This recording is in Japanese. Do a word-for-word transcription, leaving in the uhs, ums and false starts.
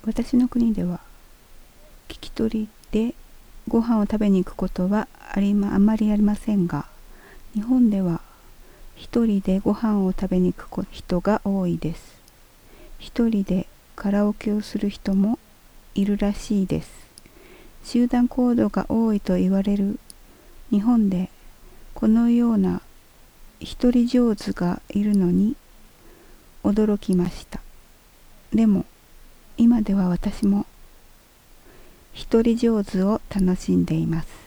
私の国では聞き取りでご飯を食べに行くことはありま、あまりありませんが、日本では一人でご飯を食べに行く人が多いです。一人でカラオケをする人もいるらしいです。集団行動が多いと言われる日本でこのような一人上手がいるのに驚きました。でも今では私も一人上手を楽しんでいます。